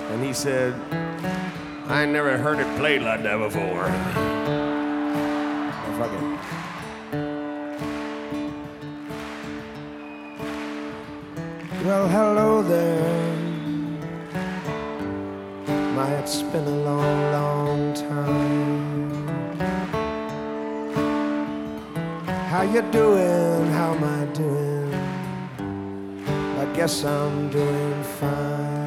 And he said, I ain't never heard it played like that before. Oh, fuck it. Well, hello there. My, it's been a long, long time. How you doing? How am I doing? I guess I'm doing fine.